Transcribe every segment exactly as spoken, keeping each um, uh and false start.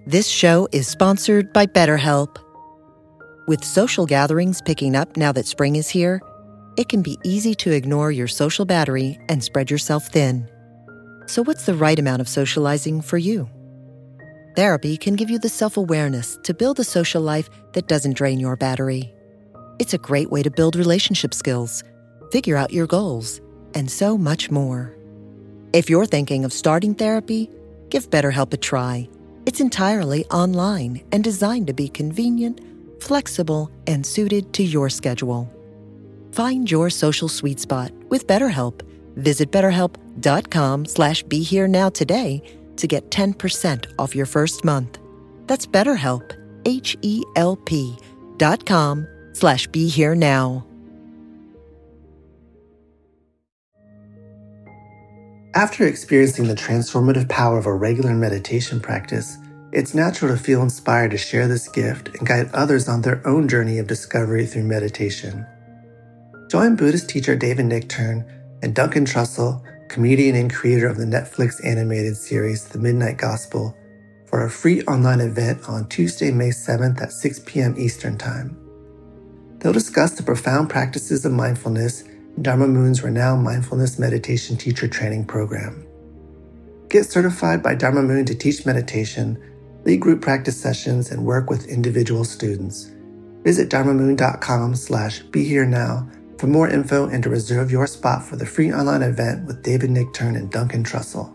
This show is sponsored by BetterHelp. With social gatherings picking up now that spring is here, it can be easy to ignore your social battery and spread yourself thin. So what's the right amount of socializing for you? Therapy can give you the self-awareness to build a social life that doesn't drain your battery. It's a great way to build relationship skills, figure out your goals, and so much more. If you're thinking of starting therapy, give BetterHelp a try. It's entirely online and designed to be convenient, flexible, and suited to your schedule. Find your social sweet spot with BetterHelp. Visit betterhelp.com slash be here now today to get ten percent off your first month. That's BetterHelp, H E L P dot com slash be here now. After experiencing the transformative power of a regular meditation practice, it's natural to feel inspired to share this gift and guide others on their own journey of discovery through meditation. Join Buddhist teacher David Nichtern and Duncan Trussell, comedian and creator of the Netflix animated series The Midnight Gospel, for a free online event on Tuesday, May seventh at six p.m. Eastern Time. They'll discuss the profound practices of mindfulness in Dharma Moon's renowned mindfulness meditation teacher training program. Get certified by Dharma Moon to teach meditation, lead group practice sessions, and work with individual students. Visit dharmamoon.com slash be here now for more info and to reserve your spot for the free online event with David Nichtern and Duncan Trussell.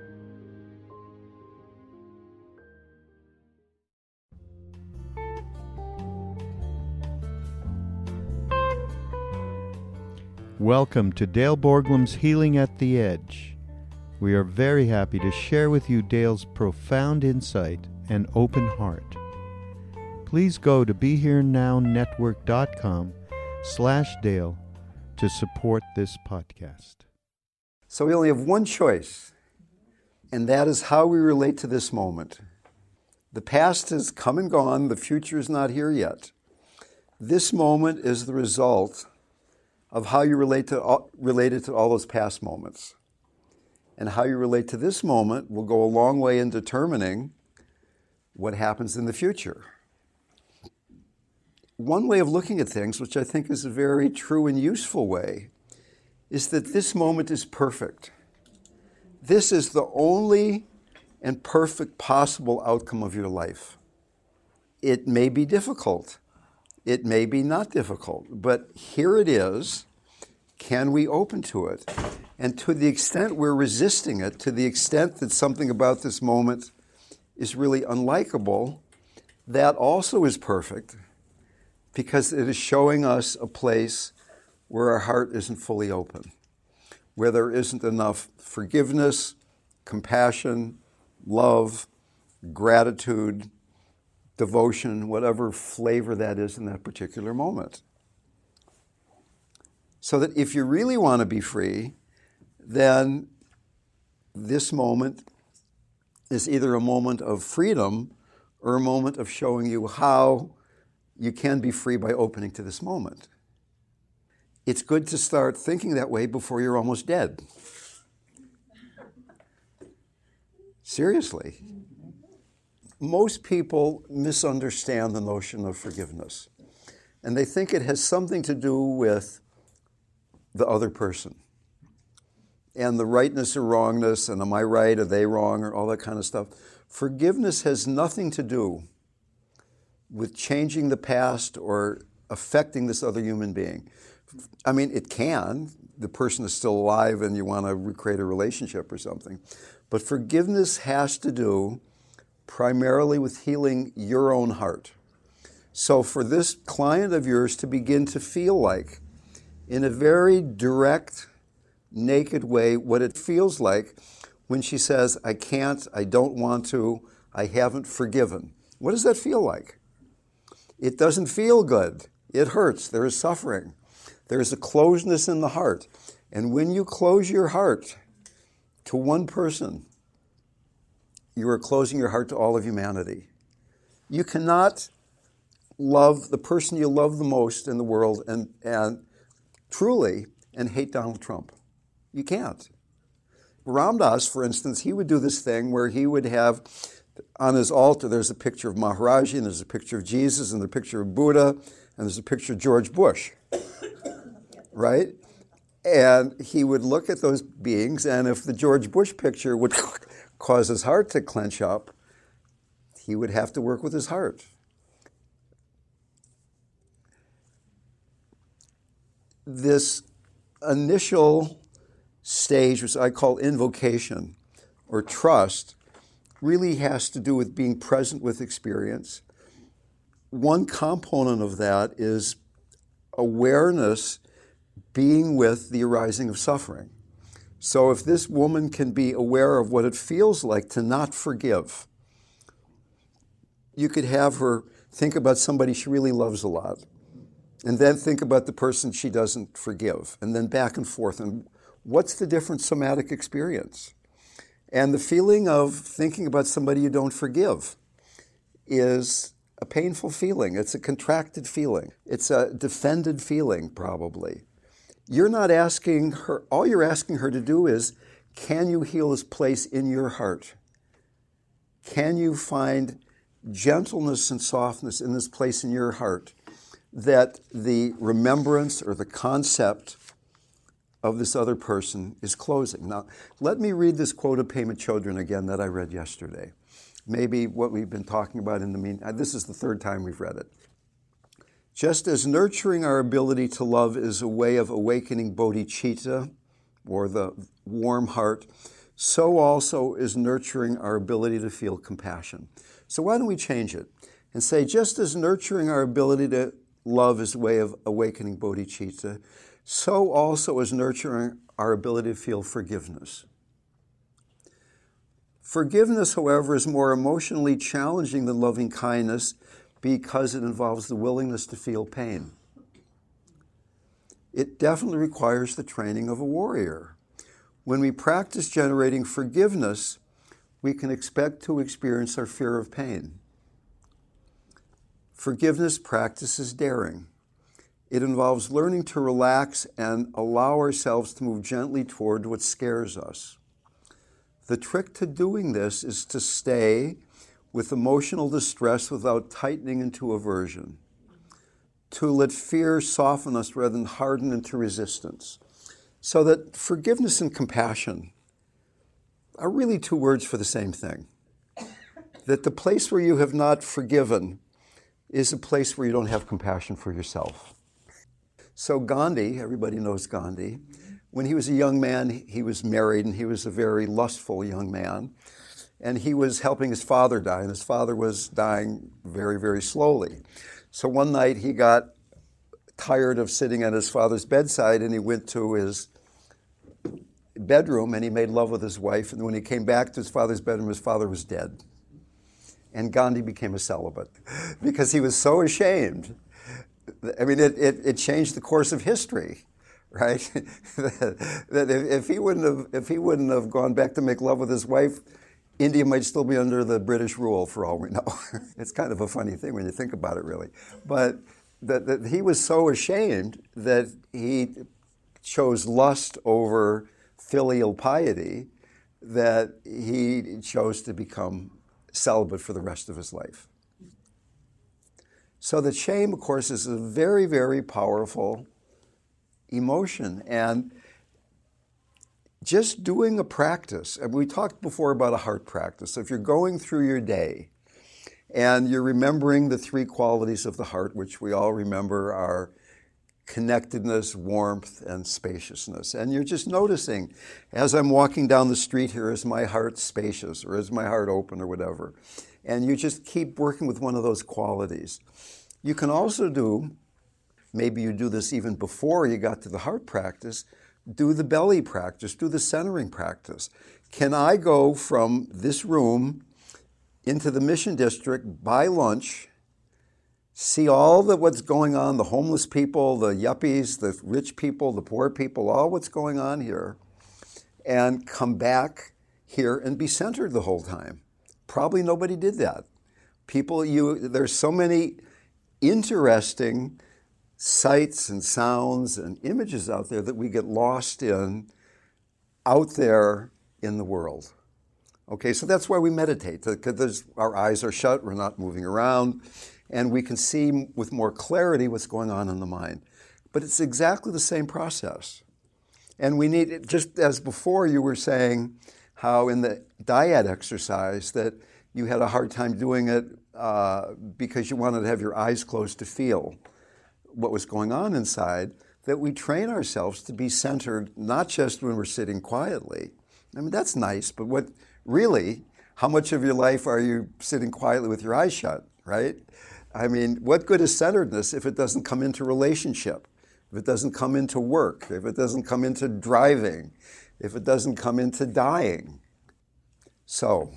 Welcome to Dale Borglum's Healing at the Edge. We are very happy to share with you Dale's profound insight and open heart. Please go to be here now network dot com slash Dale to support this podcast. So we only have one choice, and that is how we relate to this moment. The past has come and gone. The future is not here yet. This moment is the result of how you relate to all, related to all those past moments. And how you relate to this moment will go a long way in determining what happens in the future. One way of looking at things, which I think is a very true and useful way, is that this moment is perfect. This is the only and perfect possible outcome of your life. It may be difficult. It may be not difficult, but here it is. Can we open to it? And to the extent we're resisting it, to the extent that something about this moment is really unlikable, that also is perfect because it is showing us a place where our heart isn't fully open, where there isn't enough forgiveness, compassion, love, gratitude, devotion, whatever flavor that is in that particular moment. So that if you really want to be free, then this moment is either a moment of freedom or a moment of showing you how you can be free by opening to this moment. It's good to start thinking that way before you're almost dead. Seriously. Most people misunderstand the notion of forgiveness, and they think it has something to do with the other person and the rightness or wrongness, and am I right, are they wrong, or all that kind of stuff. Forgiveness has nothing to do with changing the past or affecting this other human being. I mean, it can. The person is still alive and you want to recreate a relationship or something. But forgiveness has to do primarily with healing your own heart. So for this client of yours to begin to feel like, in a very direct, naked way, what it feels like when she says, I can't, I don't want to, I haven't forgiven. What does that feel like? It doesn't feel good. It hurts. There is suffering. There is a closeness in the heart. And when you close your heart to one person, you are closing your heart to all of humanity. You cannot love the person you love the most in the world and, and truly and hate Donald Trump. You can't. Ram Dass, for instance, he would do this thing where he would have On his altar, there's a picture of Maharaji, and there's a picture of Jesus, and there's a picture of Buddha, and there's a picture of George Bush, right? And he would look at those beings, and if the George Bush picture would cause his heart to clench up, he would have to work with his heart. This initial stage, which I call invocation or trust, really has to do with being present with experience. One component of that is awareness, being with the arising of suffering. So if this woman can be aware of what it feels like to not forgive, you could have her think about somebody she really loves a lot, and then think about the person she doesn't forgive, and then back and forth. And what's the different somatic experience? And the feeling of thinking about somebody you don't forgive is a painful feeling. It's a contracted feeling. It's a defended feeling, probably. You're not asking her, all you're asking her to do is, can you heal this place in your heart? Can you find gentleness and softness in this place in your heart that the remembrance or the concept of this other person is closing? Now, let me read this quote of Pema Chodron again that I read yesterday. Maybe what we've been talking about in the meantime. This is the third time we've read it. Just as nurturing our ability to love is a way of awakening bodhicitta, or the warm heart, so also is nurturing our ability to feel compassion. So why don't we change it and say, just as nurturing our ability to love is a way of awakening bodhicitta, so also is nurturing our ability to feel forgiveness. Forgiveness, however, is more emotionally challenging than loving kindness because it involves the willingness to feel pain. It definitely requires the training of a warrior. When we practice generating forgiveness, we can expect to experience our fear of pain. Forgiveness practices daring. It involves learning to relax and allow ourselves to move gently toward what scares us. The trick to doing this is to stay with emotional distress without tightening into aversion, to let fear soften us rather than harden into resistance. So that forgiveness and compassion are really two words for the same thing. That the place where you have not forgiven is a place where you don't have compassion for yourself. So Gandhi, everybody knows Gandhi, when he was a young man, he was married, and he was a very lustful young man. And he was helping his father die, and his father was dying very, very slowly. So one night he got tired of sitting at his father's bedside, and he went to his bedroom, and he made love with his wife. And when he came back to his father's bedroom, his father was dead. And Gandhi became a celibate because he was so ashamed. I mean, it, it, it changed the course of history, right? that if, if he wouldn't have if he wouldn't have gone back to make love with his wife, India might still be under the British rule, for all we know. It's kind of a funny thing when you think about it, really. But that, that he was so ashamed that he chose lust over filial piety, that he chose to become celibate for the rest of his life. So the shame, of course, is a very, very powerful emotion. And just doing a practice, and we talked before about a heart practice. So if you're going through your day and you're remembering the three qualities of the heart, which we all remember are connectedness, warmth, and spaciousness. And you're just noticing, as I'm walking down the street here, is my heart spacious, or is my heart open, or whatever. And you just keep working with one of those qualities. You can also do, maybe you do this even before you got to the heart practice, do the belly practice, do the centering practice. Can I go from this room into the Mission District, buy lunch, see all the what's going on, the homeless people, the yuppies, the rich people, the poor people, all what's going on here, and come back here and be centered the whole time? Probably nobody did that. People, you there's so many interesting sights and sounds and images out there that we get lost in out there in the world. Okay, so that's why we meditate, because our eyes are shut, we're not moving around, and we can see with more clarity what's going on in the mind. But it's exactly the same process. And we need, just as before you were saying how in the dyad exercise that you had a hard time doing it uh, because you wanted to have your eyes closed to feel what was going on inside, that we train ourselves to be centered not just when we're sitting quietly. I mean, that's nice, but what really, how much of your life are you sitting quietly with your eyes shut, right? I mean, what good is centeredness if it doesn't come into relationship, if it doesn't come into work, if it doesn't come into driving, if it doesn't come into dying? So,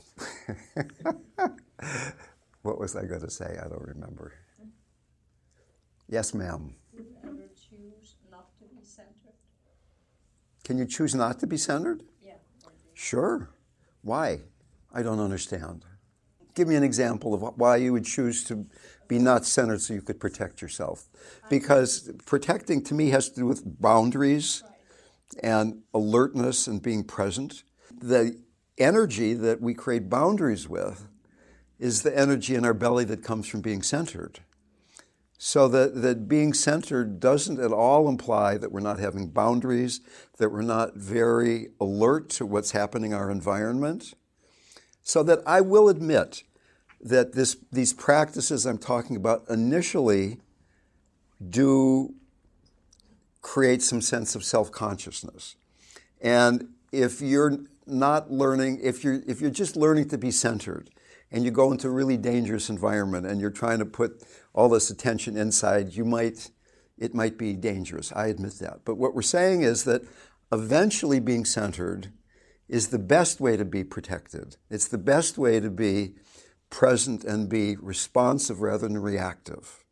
what was I going to say? I don't remember. Yes, ma'am. Do you ever choose not to be centered? Can you choose not to be centered? Yeah. Sure. Why? I don't understand. Give me an example of why you would choose to be not centered so you could protect yourself. Because protecting to me has to do with boundaries and alertness and being present. The energy that we create boundaries with is the energy in our belly that comes from being centered. So that, that being centered doesn't at all imply that we're not having boundaries, that we're not very alert to what's happening in our environment. So that I will admit that this, these practices I'm talking about initially do create some sense of self-consciousness. And if you're not learning, if you're, if you're just learning to be centered, and you go into a really dangerous environment and you're trying to put all this attention inside, you might, it might be dangerous. I admit that. But what we're saying is that eventually being centered is the best way to be protected. It's the best way to be present and be responsive rather than reactive.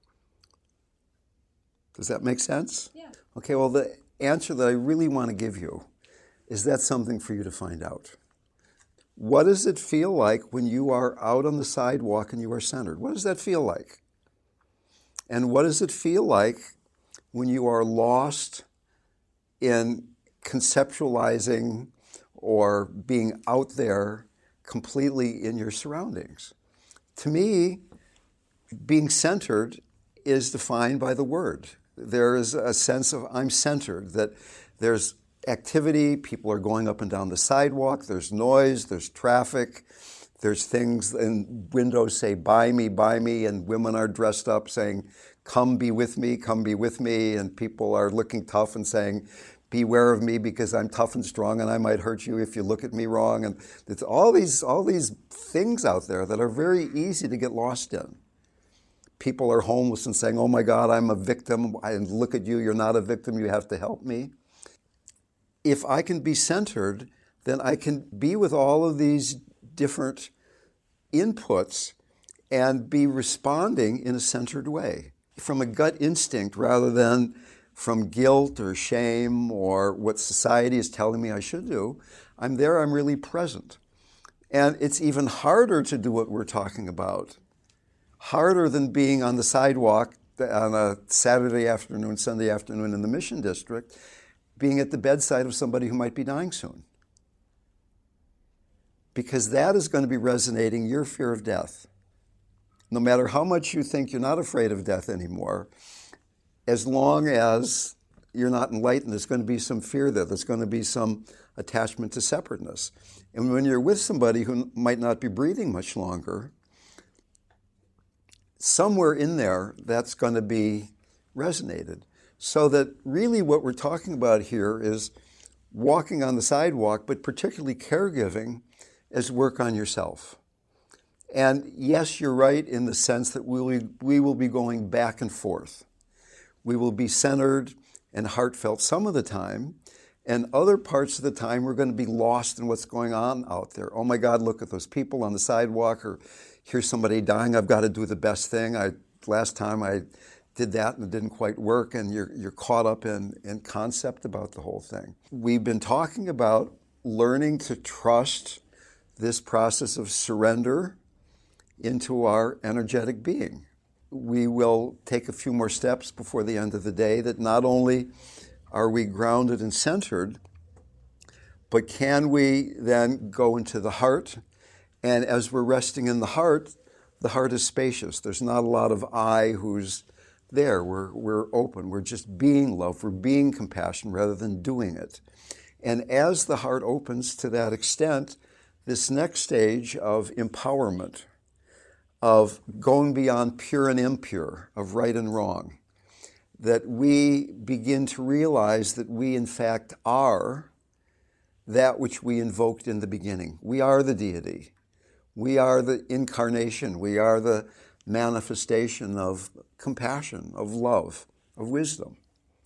Does that make sense? Yeah. Okay, well, the answer that I really want to give you is that's something for you to find out. What does it feel like when you are out on the sidewalk and you are centered? What does that feel like? And what does it feel like when you are lost in conceptualizing or being out there completely in your surroundings? To me, being centered is defined by the word. There is a sense of I'm centered, that there's activity, people are going up and down the sidewalk, there's noise, there's traffic, there's things, and windows say, buy me, buy me, and women are dressed up saying, come be with me, come be with me, and people are looking tough and saying, beware of me because I'm tough and strong and I might hurt you if you look at me wrong. And it's all these, all these things out there that are very easy to get lost in. People are homeless and saying, oh my God, I'm a victim, and look at you, you're not a victim, you have to help me. If I can be centered, then I can be with all of these different inputs and be responding in a centered way from a gut instinct rather than from guilt or shame or what society is telling me I should do. I'm there, I'm really present. And it's even harder to do what we're talking about, harder than being on the sidewalk on a Saturday afternoon, Sunday afternoon in the Mission District, being at the bedside of somebody who might be dying soon. Because that is going to be resonating your fear of death. No matter how much you think you're not afraid of death anymore, as long as you're not enlightened, there's going to be some fear there. There's going to be some attachment to separateness. And when you're with somebody who might not be breathing much longer, somewhere in there, that's going to be resonated. So that really what we're talking about here is walking on the sidewalk, but particularly caregiving as work on yourself. And yes, you're right in the sense that we will, we will be going back and forth. We will be centered and heartfelt some of the time, and other parts of the time we're going to be lost in what's going on out there. Oh my God, look at those people on the sidewalk, or here's somebody dying, I've got to do the best thing. I last time I did that and it didn't quite work, and you're, you're caught up in, in concept about the whole thing. We've been talking about learning to trust this process of surrender into our energetic being. We will take a few more steps before the end of the day that not only are we grounded and centered, But can we then go into the heart? And as we're resting in the heart, the heart is spacious. There's not a lot of I who's there. We're, we're open. We're just being love. We're being compassion rather than doing it. And as the heart opens to that extent, this next stage of empowerment, of going beyond pure and impure, of right and wrong, that we begin to realize that we in fact are that which we invoked in the beginning. We are the deity. We are the incarnation. We are the manifestation of compassion, of love, of wisdom.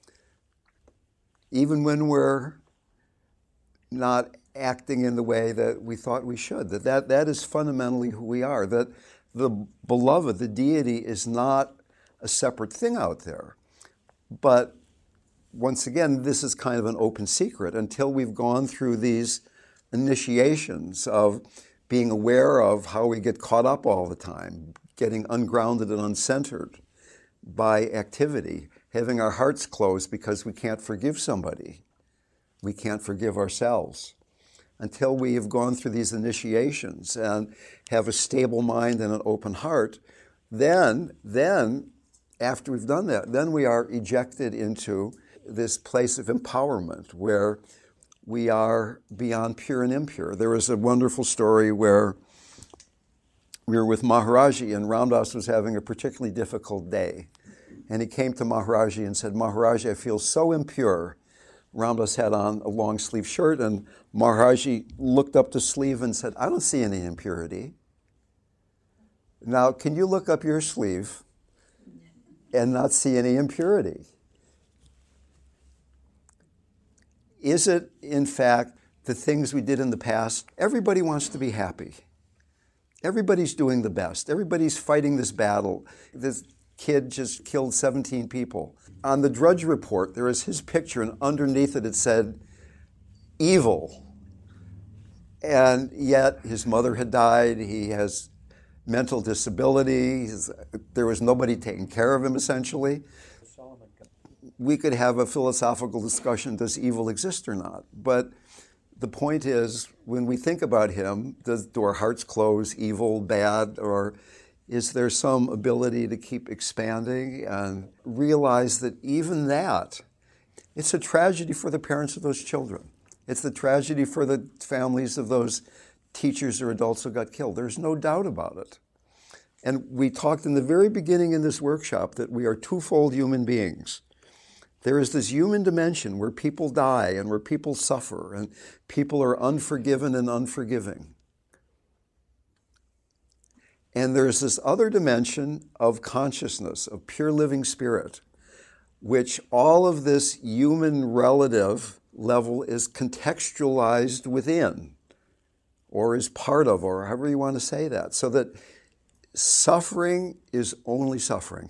Even when we're not acting in the way that we thought we should, that, that that is fundamentally who we are, that the beloved, the deity, is not a separate thing out there. But once again, this is kind of an open secret until we've gone through these initiations of being aware of how we get caught up all the time, getting ungrounded and uncentered by activity, having our hearts closed because we can't forgive somebody. We can't forgive ourselves. Until we have gone through these initiations and have a stable mind and an open heart, then, then, after we've done that, then we are ejected into this place of empowerment where we are beyond pure and impure. There was a wonderful story where we were with Maharaji, and Ram Dass was having a particularly difficult day. And he came to Maharaji and said, "Maharaji, I feel so impure." Ram Dass had on a long sleeve shirt, and Maharaji looked up the sleeve and said, "I don't see any impurity." Now, can you look up your sleeve and not see any impurity? Is it, in fact, the things we did in the past? Everybody wants to be happy. Everybody's doing the best. Everybody's fighting this battle. This kid just killed seventeen people. On the Drudge Report, there is his picture, and underneath it, it said, evil. And yet, his mother had died. He has mental disability. His, there was nobody taking care of him, essentially. We could have a philosophical discussion, does evil exist or not? But the point is, when we think about him, does, do our hearts close, evil, bad, or is there some ability to keep expanding and realize that even that, it's a tragedy for the parents of those children. It's the tragedy for the families of those teachers or adults who got killed. There's no doubt about it. And we talked in the very beginning in this workshop that we are twofold human beings. There is this human dimension where people die and where people suffer and people are unforgiven and unforgiving. And there's this other dimension of consciousness, of pure living spirit, which all of this human relative level is contextualized within, or is part of, or however you want to say that, so that suffering is only suffering.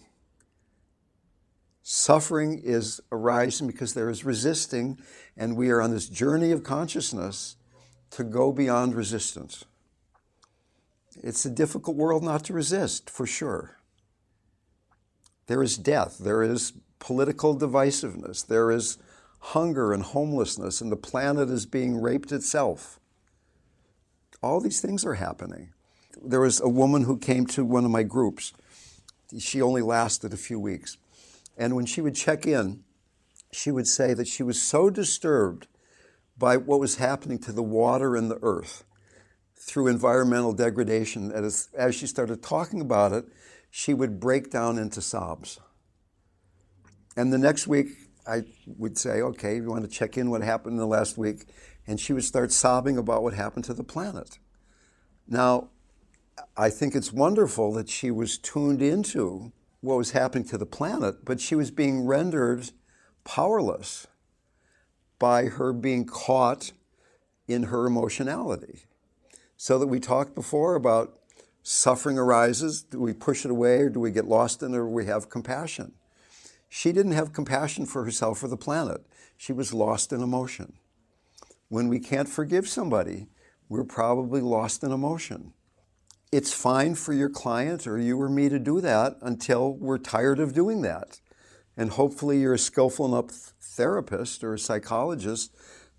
Suffering is arising because there is resisting, and we are on this journey of consciousness to go beyond resistance. It's a difficult world not to resist, for sure. There is death, there is political divisiveness, there is hunger and homelessness, and the planet is being raped itself. All these things are happening. There was a woman who came to one of my groups. She only lasted a few weeks. And when she would check in, she would say that she was so disturbed by what was happening to the water and the earth through environmental degradation. As, as she started talking about it, she would break down into sobs. And the next week, I would say, okay, you want to check in what happened in the last week? And she would start sobbing about what happened to the planet. Now, I think it's wonderful that she was tuned into what was happening to the planet, but she was being rendered powerless by her being caught in her emotionality. So that we talked before about suffering arises, do we push it away, or do we get lost in it, or do we have compassion? She didn't have compassion for herself or the planet. She was lost in emotion. When we can't forgive somebody, we're probably lost in emotion. It's fine for your client or you or me to do that until we're tired of doing that. And hopefully you're a skillful enough therapist or a psychologist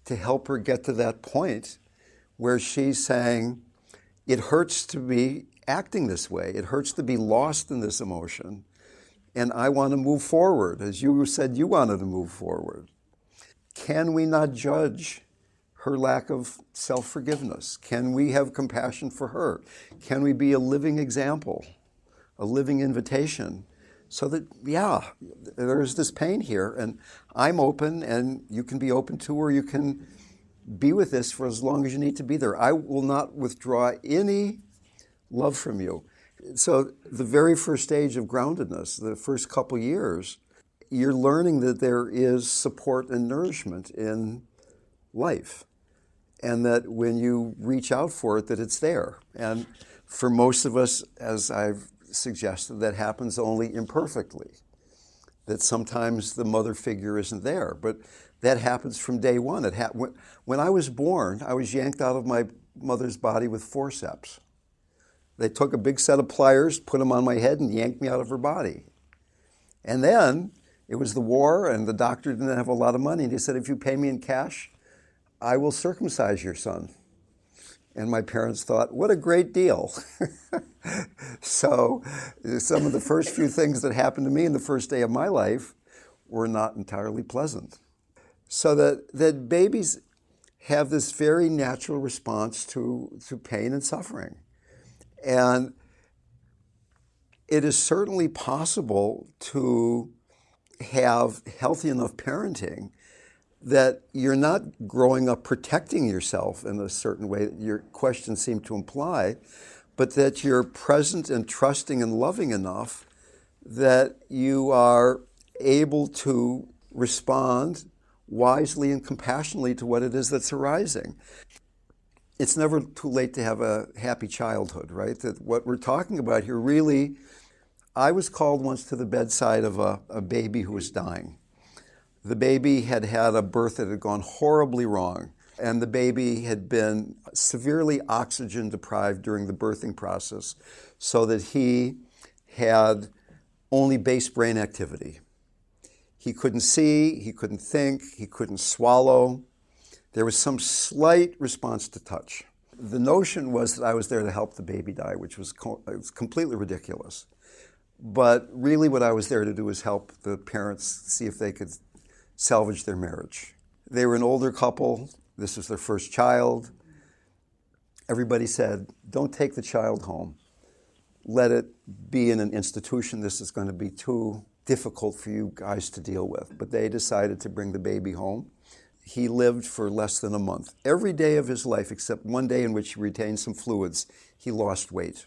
to help her get to that point where she's saying, it hurts to be acting this way. It hurts to be lost in this emotion. And I want to move forward, as you said you wanted to move forward. Can we not judge her lack of self-forgiveness? Can we have compassion for her? Can we be a living example, a living invitation? So that, yeah, there's this pain here, and I'm open, and you can be open too, or you can be with this for as long as you need to be there. I will not withdraw any love from you. So the very first stage of groundedness, the first couple years, you're learning that there is support and nourishment in life, and that when you reach out for it, that it's there. And for most of us, as I've suggested, that happens only imperfectly, that sometimes the mother figure isn't there. But that happens from day one. It ha- when, when I was born, I was yanked out of my mother's body with forceps. They took a big set of pliers, put them on my head, and yanked me out of her body. And then it was the war, and the doctor didn't have a lot of money. And he said, if you pay me in cash, I will circumcise your son. And my parents thought, what a great deal. So some of the first few things that happened to me in the first day of my life were not entirely pleasant. So that, that babies have this very natural response to, to pain and suffering. And it is certainly possible to have healthy enough parenting that you're not growing up protecting yourself in a certain way that your question seemed to imply, but that you're present and trusting and loving enough that you are able to respond wisely and compassionately to what it is that's arising. It's never too late to have a happy childhood, right? That what we're talking about here really, I was called once to the bedside of a, a baby who was dying. The baby had had a birth that had gone horribly wrong, and the baby had been severely oxygen deprived during the birthing process, so that he had only base brain activity. He couldn't see, he couldn't think, he couldn't swallow. There was some slight response to touch. The notion was that I was there to help the baby die, which was, co- was completely ridiculous. But really what I was there to do was help the parents see if they could salvage their marriage. They were an older couple. This was their first child. Everybody said, don't take the child home. Let it be in an institution. This is going to be too difficult for you guys to deal with. But they decided to bring the baby home. He lived for less than a month. Every day of his life, except one day in which he retained some fluids, he lost weight.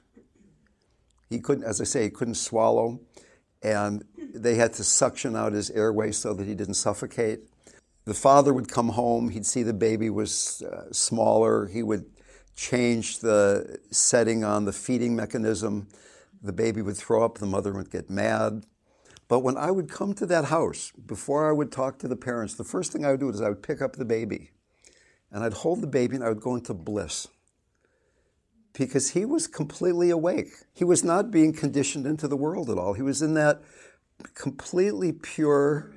He couldn't, as I say, he couldn't swallow, and they had to suction out his airway so that he didn't suffocate. The father would come home, he'd see the baby was uh, smaller, he would change the setting on the feeding mechanism, the baby would throw up, the mother would get mad. But when I would come to that house, before I would talk to the parents, the first thing I would do is I would pick up the baby, and I'd hold the baby and I would go into bliss. Because he was completely awake. He was not being conditioned into the world at all. He was in that completely pure,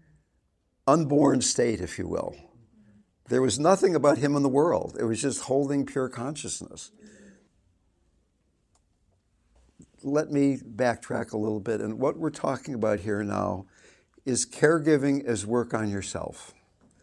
unborn state, if you will. There was nothing about him in the world. It was just holding pure consciousness. Let me backtrack a little bit. And what we're talking about here now is caregiving as work on yourself.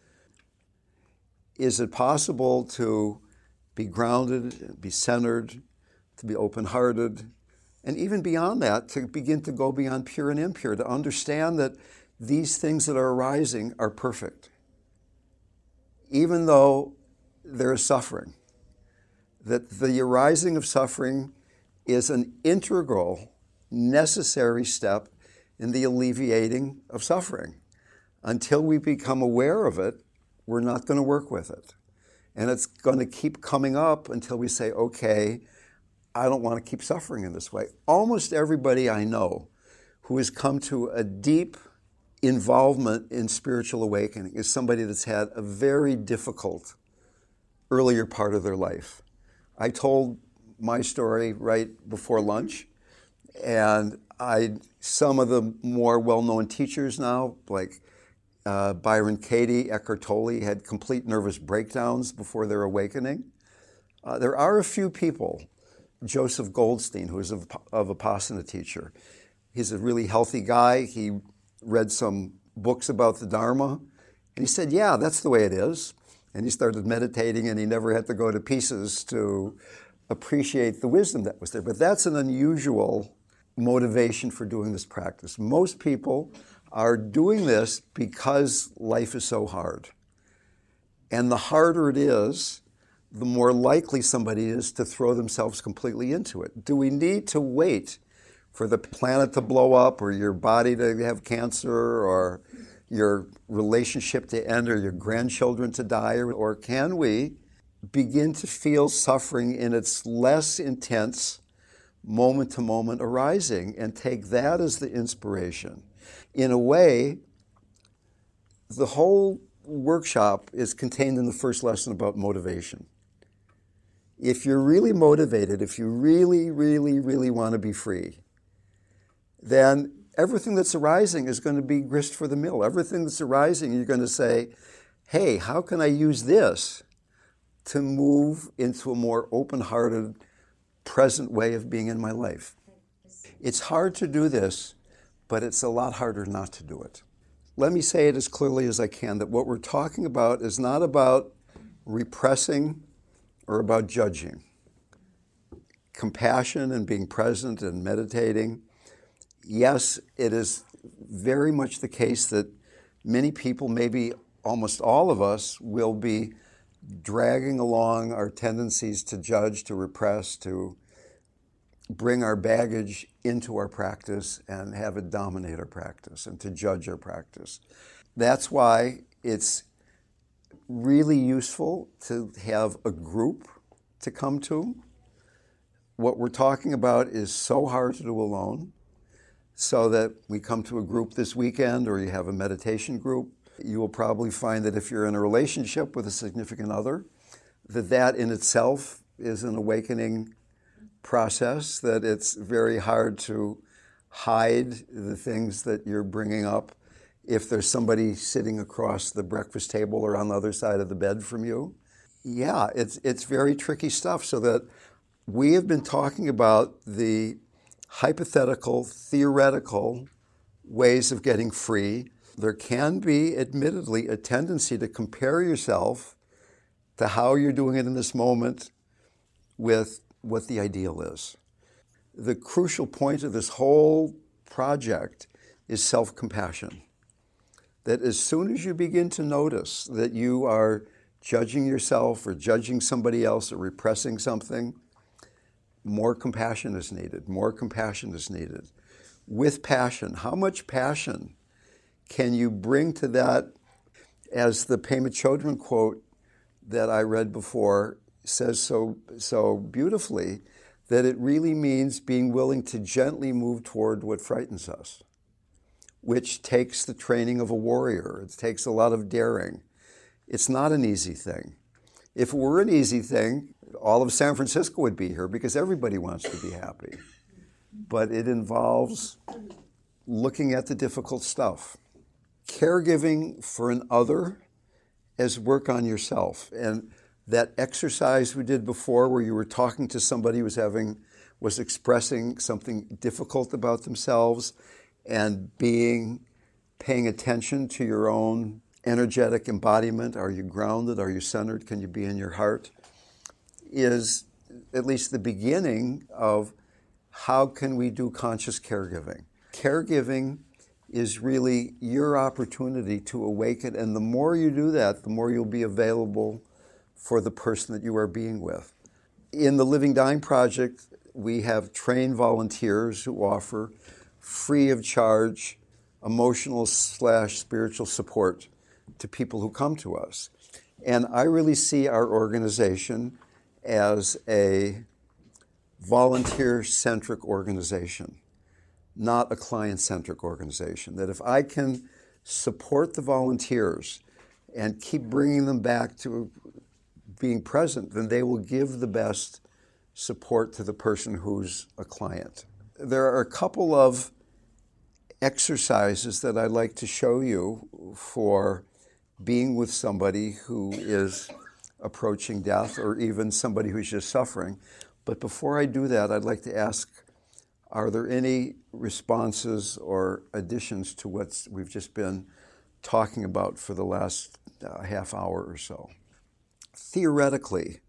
Is it possible to be grounded, be centered, to be open-hearted, and even beyond that, to begin to go beyond pure and impure, to understand that these things that are arising are perfect, even though there is suffering, that the arising of suffering is an integral, necessary step in the alleviating of suffering. Until we become aware of it, we're not going to work with it. And it's going to keep coming up until we say, okay, I don't want to keep suffering in this way. Almost everybody I know who has come to a deep involvement in spiritual awakening is somebody that's had a very difficult earlier part of their life. I told my story right before lunch, and I some of the more well-known teachers now, like uh, Byron Katie, Eckhart Tolle had complete nervous breakdowns before their awakening. Uh, there are a few people, Joseph Goldstein, who is a, a Vipassana teacher. He's a really healthy guy. He read some books about the Dharma, and he said, yeah, that's the way it is. And he started meditating, and he never had to go to pieces to appreciate the wisdom that was there. But that's an unusual motivation for doing this practice. Most people are doing this because life is so hard. And the harder it is, the more likely somebody is to throw themselves completely into it. Do we need to wait for the planet to blow up, or your body to have cancer, or your relationship to end, or your grandchildren to die? Or can we begin to feel suffering in its less intense, moment-to-moment arising, and take that as the inspiration? In a way, the whole workshop is contained in the first lesson about motivation. If you're really motivated, if you really, really, really want to be free, then everything that's arising is going to be grist for the mill. Everything that's arising, you're going to say, hey, how can I use this to move into a more open-hearted, present way of being in my life? It's hard to do this, but it's a lot harder not to do it. Let me say it as clearly as I can, that what we're talking about is not about repressing or about judging. Compassion and being present and meditating. Yes, it is very much the case that many people, maybe almost all of us, will be dragging along our tendencies to judge, to repress, to bring our baggage into our practice and have it dominate our practice and to judge our practice. That's why it's really useful to have a group to come to. What we're talking about is so hard to do alone, so that we come to a group this weekend, or you have a meditation group. You will probably find that if you're in a relationship with a significant other, that that in itself is an awakening process, that it's very hard to hide the things that you're bringing up if there's somebody sitting across the breakfast table or on the other side of the bed from you. Yeah, it's it's very tricky stuff, so that we have been talking about the hypothetical, theoretical ways of getting free. There can be, admittedly, a tendency to compare yourself to how you're doing it in this moment with what the ideal is. The crucial point of this whole project is self-compassion. That as soon as you begin to notice that you are judging yourself or judging somebody else or repressing something, more compassion is needed. More compassion is needed. With passion, how much passion can you bring to that? As the Pema Chodron quote that I read before says so, so beautifully, that it really means being willing to gently move toward what frightens us, which takes the training of a warrior. It takes a lot of daring. It's not an easy thing. If it were an easy thing, all of San Francisco would be here because everybody wants to be happy. But it involves looking at the difficult stuff. Caregiving for an other as work on yourself. And that exercise we did before where you were talking to somebody who was having, was expressing something difficult about themselves and being, paying attention to your own energetic embodiment. Are you grounded? Are you centered? Can you be in your heart? Is at least the beginning of how can we do conscious caregiving. Caregiving is really your opportunity to awaken, and the more you do that, the more you'll be available for the person that you are being with. In the Living Dying Project, we have trained volunteers who offer free of charge emotional slash spiritual support to people who come to us. And I really see our organization as a volunteer-centric organization, not a client-centric organization. That if I can support the volunteers and keep bringing them back to being present, then they will give the best support to the person who's a client. There are a couple of exercises that I'd like to show you for being with somebody who is approaching death or even somebody who's just suffering. But before I do that, I'd like to ask, are there any responses or additions to what we've just been talking about for the last uh, half hour or so? Theoretically,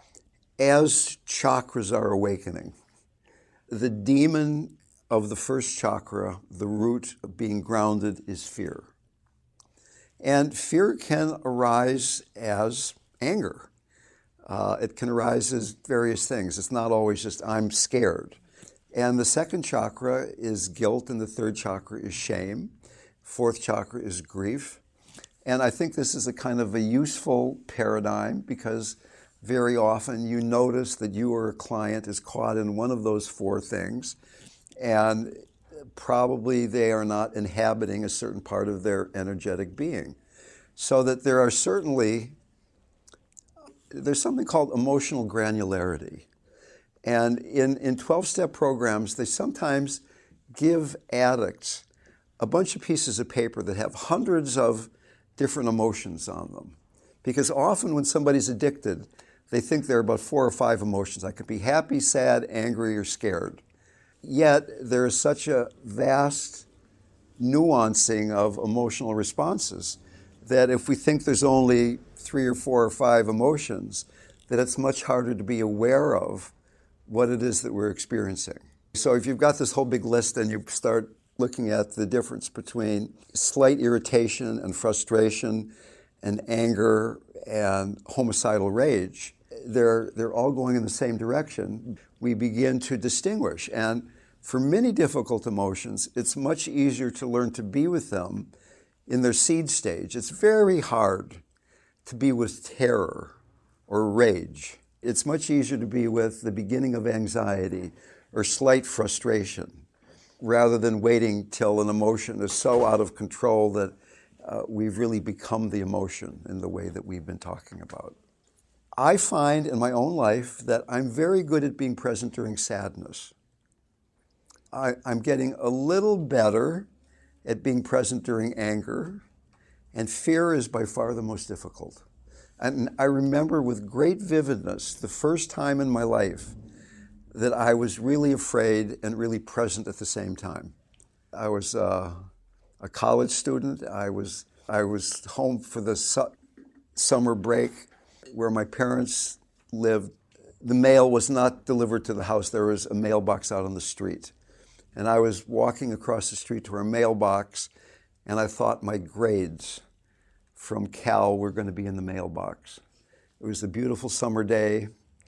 as chakras are awakening, the demon of the first chakra, the root of being grounded, is fear. And fear can arise as anger. Uh, it can arise as various things. It's not always just, I'm scared. And the second chakra is guilt, and the third chakra is shame. Fourth chakra is grief. And I think this is a kind of a useful paradigm because very often you notice that you or a client is caught in one of those four things, and probably they are not inhabiting a certain part of their energetic being. So that there are certainly, there's something called emotional granularity. And in, in twelve-step programs, they sometimes give addicts a bunch of pieces of paper that have hundreds of different emotions on them. Because often when somebody's addicted, they think there are about four or five emotions. I could be happy, sad, angry, or scared. Yet there is such a vast nuancing of emotional responses that if we think there's only three or four or five emotions, that it's much harder to be aware of what it is that we're experiencing. So if you've got this whole big list and you start looking at the difference between slight irritation and frustration and anger and homicidal rage, they're, they're all going in the same direction. We begin to distinguish. And for many difficult emotions, it's much easier to learn to be with them in their seed stage. It's very hard to be with terror or rage. It's much easier to be with the beginning of anxiety or slight frustration rather than waiting till an emotion is so out of control that uh, we've really become the emotion in the way that we've been talking about. I find in my own life that I'm very good at being present during sadness. I, I'm getting a little better at being present during anger, and fear is by far the most difficult. And I remember with great vividness the first time in my life that I was really afraid and really present at the same time. I was uh, a college student. I was I was home for the su- summer break where my parents lived. The mail was not delivered to the house. There was a mailbox out on the street. And I was walking across the street to our mailbox, and I thought my grades from Cal were going to be in the mailbox. It was a beautiful summer day,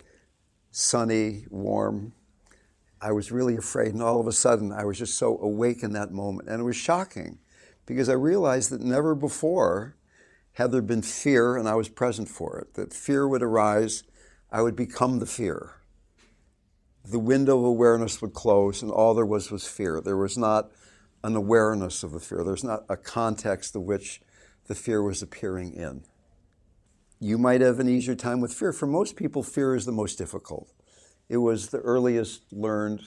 sunny, warm. I was really afraid, and all of a sudden I was just so awake in that moment. And it was shocking because I realized that never before had there been fear and I was present for it, that fear would arise, I would become the fear. The window of awareness would close, and all there was was fear. There was not an awareness of the fear. There's not a context of which the fear was appearing in. You might have an easier time with fear. For most people, fear is the most difficult. It was the earliest learned.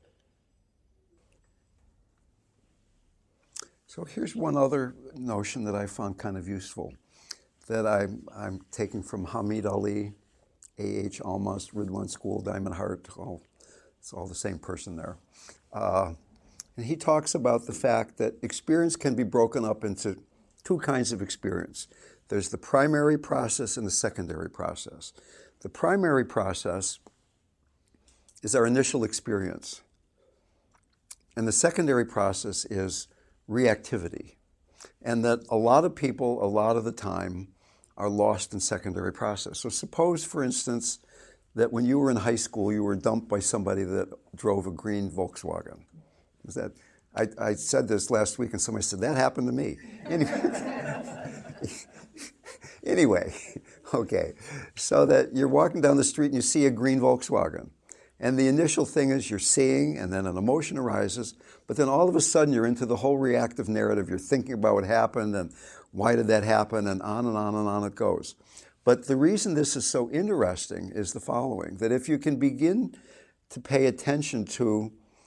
So here's one other notion that I found kind of useful that I'm, I'm taking from Hamid Ali, A H Almas, Ridwan School, Diamond Heart. All, it's all the same person there. Uh, and he talks about the fact that experience can be broken up into two kinds of experience. There's the primary process and the secondary process. The primary process is our initial experience. And the secondary process is reactivity. And that a lot of people, a lot of the time, are lost in secondary process. So suppose, for instance, that when you were in high school, you were dumped by somebody that drove a green Volkswagen. Is that, I, I said this last week, and somebody said, that happened to me. Anyway, anyway, okay, so that you're walking down the street and you see a green Volkswagen. And the initial thing is you're seeing, and then an emotion arises, but then all of a sudden you're into the whole reactive narrative. You're thinking about what happened and why did that happen, and on and on and on it goes. But the reason this is so interesting is the following, that if you can begin to pay attention to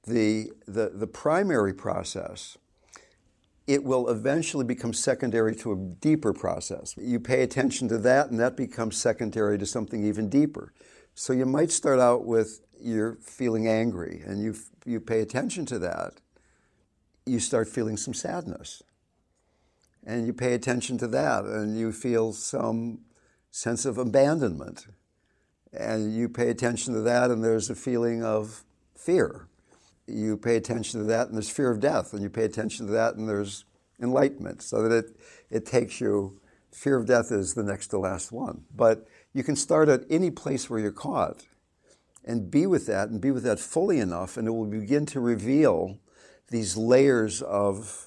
the, the, the primary process, it will eventually become secondary to a deeper process. You pay attention to that, and that becomes secondary to something even deeper. So you might start out with you're feeling angry, and you you pay attention to that. You start feeling some sadness. And you pay attention to that, and you feel some sense of abandonment. And you pay attention to that, and there's a feeling of fear. You pay attention to that, and there's fear of death. And you pay attention to that, and there's enlightenment. So that it, it takes you, fear of death is the next to last one. But you can start at any place where you're caught and be with that, and be with that fully enough, and it will begin to reveal these layers of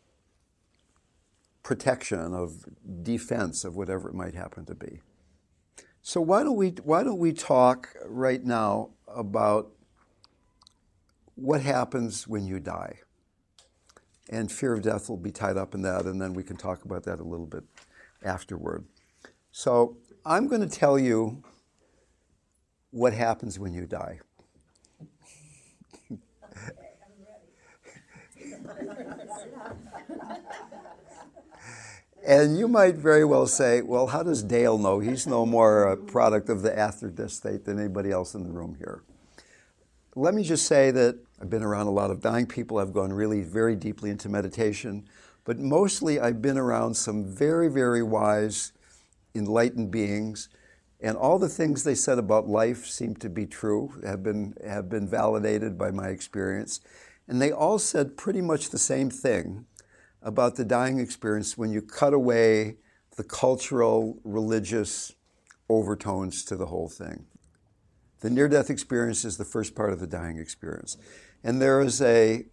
protection, of defense, of whatever it might happen to be. So why don't we why don't we talk right now about what happens when you die? And fear of death will be tied up in that, and then we can talk about that a little bit afterward. So I'm going to tell you what happens when you die. And you might very well say, well, how does Dale know? He's no more a product of the after death state than anybody else in the room here. Let me just say that I've been around a lot of dying people. I've gone really very deeply into meditation. But mostly I've been around some very, very wise, enlightened beings. And all the things they said about life seem to be true, have been, have been validated by my experience. And they all said pretty much the same thing about the dying experience when you cut away the cultural, religious overtones to the whole thing. The near-death experience is the first part of the dying experience. And there is a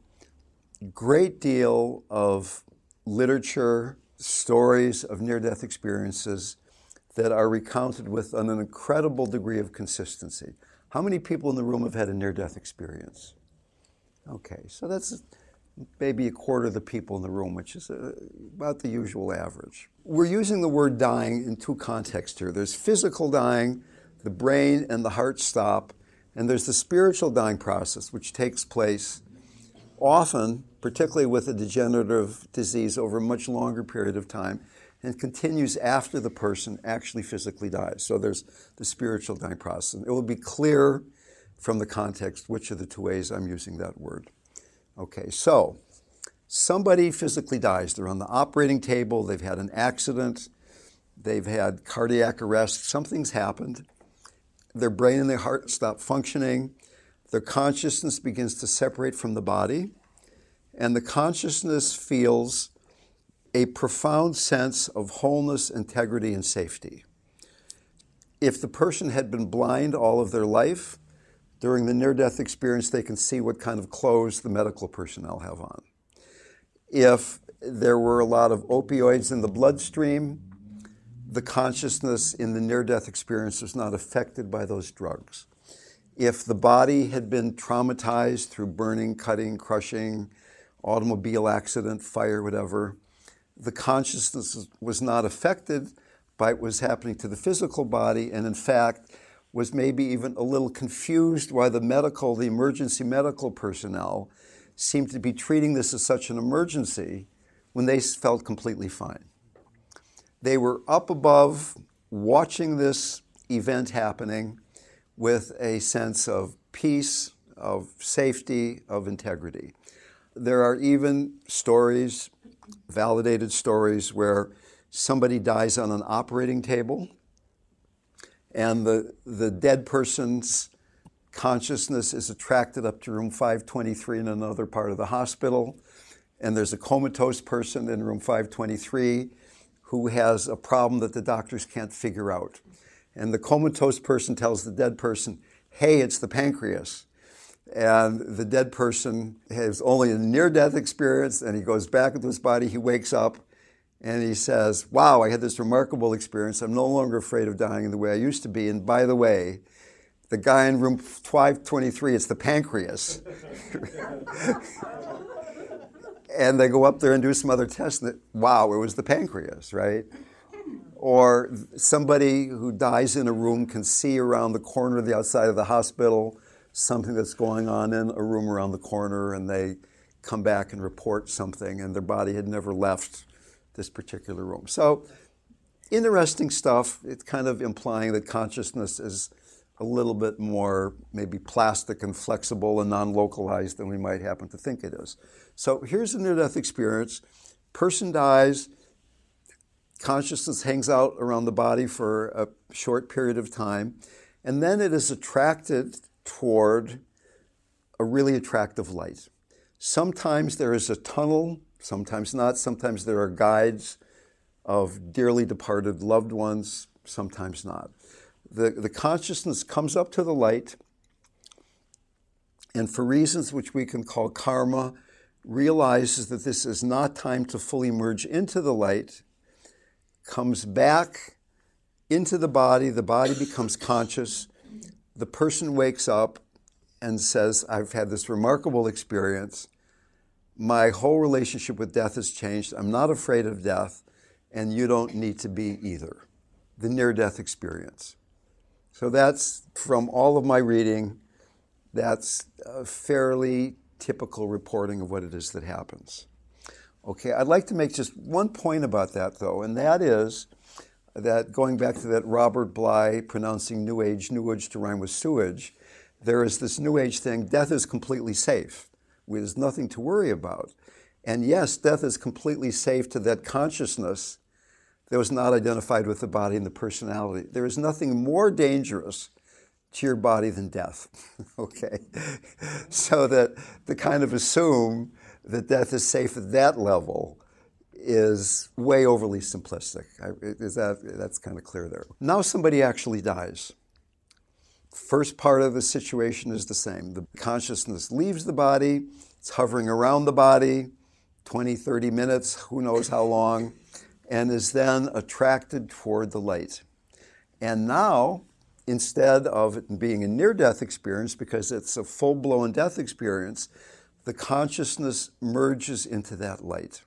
great deal of literature, stories of near-death experiences that are recounted with an incredible degree of consistency. How many people in the room have had a near-death experience? Okay, so that's maybe a quarter of the people in the room, which is uh, about the usual average. We're using the word dying in two contexts here. There's physical dying, the brain and the heart stop, and there's the spiritual dying process, which takes place often, particularly with a degenerative disease, over a much longer period of time, and continues after the person actually physically dies. So there's the spiritual dying process. And it will be clear from the context which of the two ways I'm using that word. Okay, so somebody physically dies. They're on the operating table. They've had an accident. They've had cardiac arrest. Something's happened. Their brain and their heart stop functioning. Their consciousness begins to separate from the body. And the consciousness feels a profound sense of wholeness, integrity, and safety. If the person had been blind all of their life, during the near-death experience, they can see what kind of clothes the medical personnel have on. If there were a lot of opioids in the bloodstream, the consciousness in the near-death experience was not affected by those drugs. If the body had been traumatized through burning, cutting, crushing, automobile accident, fire, whatever, the consciousness was not affected by what was happening to the physical body, and in fact, was maybe even a little confused why the medical, the emergency medical personnel seemed to be treating this as such an emergency when they felt completely fine. They were up above watching this event happening with a sense of peace, of safety, of integrity. There are even stories, validated stories, where somebody dies on an operating table, and the, the dead person's consciousness is attracted up to room five twenty-three in another part of the hospital, and there's a comatose person in room five twenty-three who has a problem that the doctors can't figure out. And the comatose person tells the dead person, hey, it's the pancreas. And the dead person has only a near-death experience, and he goes back into his body, he wakes up, and he says, wow, I had this remarkable experience. I'm no longer afraid of dying in the way I used to be. And by the way, the guy in room five twenty-three, it's the pancreas. And they go up there and do some other tests, and it, wow, it was the pancreas, right? Or somebody who dies in a room can see around the corner of the outside of the hospital something that's going on in a room around the corner, and they come back and report something, and their body had never left this particular room. So interesting stuff. It's kind of implying that consciousness is a little bit more maybe plastic and flexible and non-localized than we might happen to think it is. So here's a near-death experience. Person dies, consciousness hangs out around the body for a short period of time, and then it is attracted toward a really attractive light. Sometimes there is a tunnel, sometimes not. Sometimes there are guides of dearly departed loved ones, sometimes not. The, the consciousness comes up to the light, and for reasons which we can call karma, realizes that this is not time to fully merge into the light, comes back into the body, the body becomes conscious, the person wakes up and says, I've had this remarkable experience. My whole relationship with death has changed. I'm not afraid of death, and you don't need to be either. The near-death experience. So that's, from all of my reading, that's a fairly typical reporting of what it is that happens. Okay, I'd like to make just one point about that, though, and that is that going back to that Robert Bly pronouncing New Age, New Age to rhyme with sewage, there is this New Age thing, death is completely safe. There's nothing to worry about. And yes, death is completely safe to that consciousness that was not identified with the body and the personality. There is nothing more dangerous to your body than death, okay? So that to kind of assume that death is safe at that level is way overly simplistic. I, is that, that's kind of clear there. Now somebody actually dies. First part of the situation is the same. The consciousness leaves the body, it's hovering around the body, twenty, thirty minutes, who knows how long, and is then attracted toward the light. And now, instead of it being a near-death experience, because it's a full-blown death experience, the consciousness merges into that light.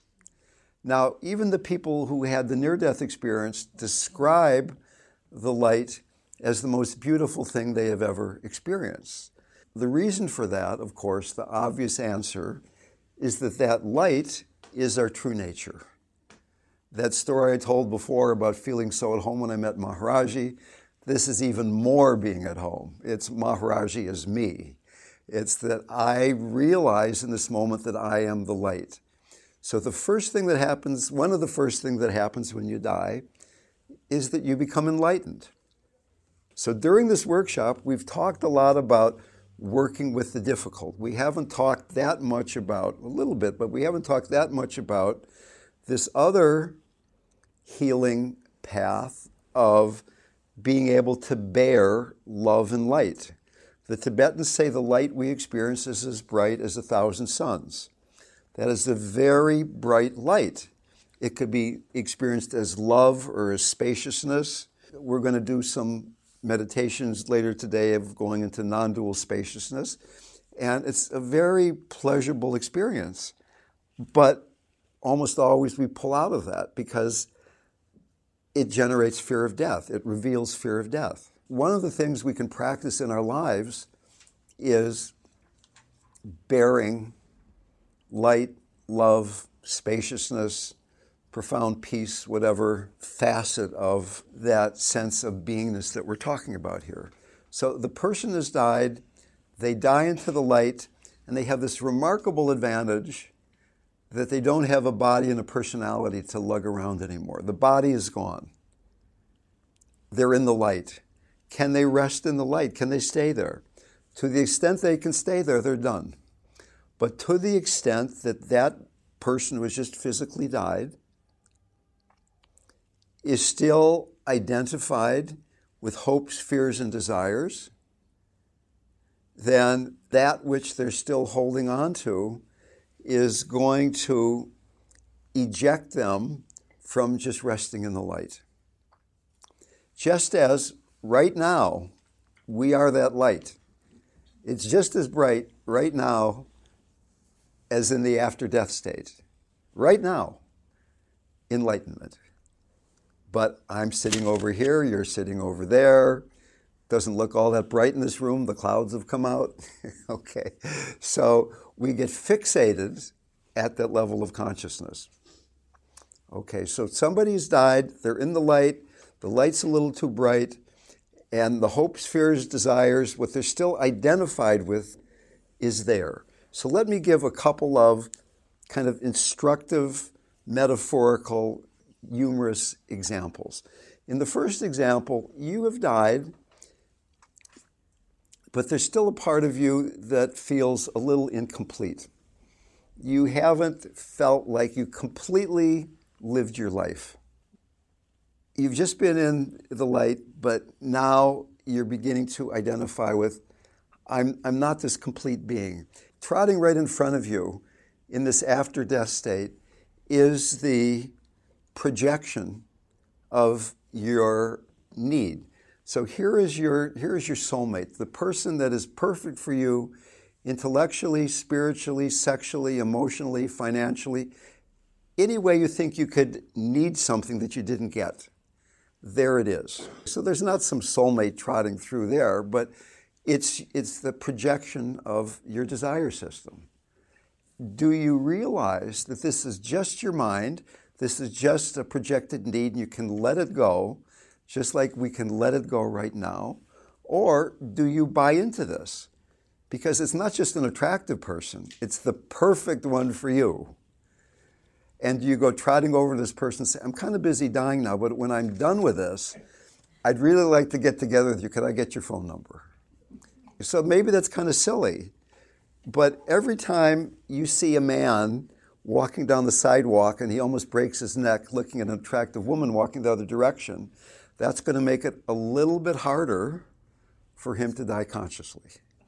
Now, even the people who had the near-death experience describe the light as the most beautiful thing they have ever experienced. The reason for that, of course, the obvious answer, is that that light is our true nature. That story I told before about feeling so at home when I met Maharaji, this is even more being at home. It's Maharaji as me. It's that I realize in this moment that I am the light. So the first thing that happens, one of the first things that happens when you die is that you become enlightened. So during this workshop, we've talked a lot about working with the difficult. We haven't talked that much about, a little bit, but we haven't talked that much about this other healing path of being able to bear love and light. The Tibetans say the light we experience is as bright as a thousand suns. That is a very bright light. It could be experienced as love or as spaciousness. We're going to do some meditations later today of going into non-dual spaciousness. And it's a very pleasurable experience. But almost always we pull out of that because it generates fear of death. It reveals fear of death. One of the things we can practice in our lives is bearing light, love, spaciousness, profound peace, whatever facet of that sense of beingness that we're talking about here. So the person has died, they die into the light, and they have this remarkable advantage that they don't have a body and a personality to lug around anymore. The body is gone. They're in the light. Can they rest in the light? Can they stay there? To the extent they can stay there, they're done. But to the extent that that person who has just physically died is still identified with hopes, fears, and desires, then that which they're still holding on to is going to eject them from just resting in the light. Just as right now, we are that light. It's just as bright right now as in the after-death state. Right now, enlightenment. But I'm sitting over here, you're sitting over there. Doesn't look all that bright in this room. The clouds have come out. Okay. So we get fixated at that level of consciousness. Okay, so somebody's died. They're in the light. The light's a little too bright. And the hopes, fears, desires, what they're still identified with is there. So let me give a couple of kind of instructive, metaphorical, humorous examples. In the first example, you have died, but there's still a part of you that feels a little incomplete. You haven't felt like you completely lived your life. You've just been in the light, but now you're beginning to identify with, I'm, I'm not this complete being. Trotting right in front of you in this after-death state is the projection of your need. So here is your, here is your soulmate, the person that is perfect for you intellectually, spiritually, sexually, emotionally, financially. Any way you think you could need something that you didn't get, there it is. So there's not some soulmate trotting through there, but it's, it's the projection of your desire system. Do you realize that this is just your mind? This is just a projected need and you can let it go, just like we can let it go right now? Or do you buy into this? Because it's not just an attractive person, it's the perfect one for you. And you go trotting over to this person and say, I'm kind of busy dying now, but when I'm done with this, I'd really like to get together with you. Could I get your phone number? So maybe that's kind of silly, but every time you see a man walking down the sidewalk and he almost breaks his neck looking at an attractive woman walking the other direction, that's going to make it a little bit harder for him to die consciously.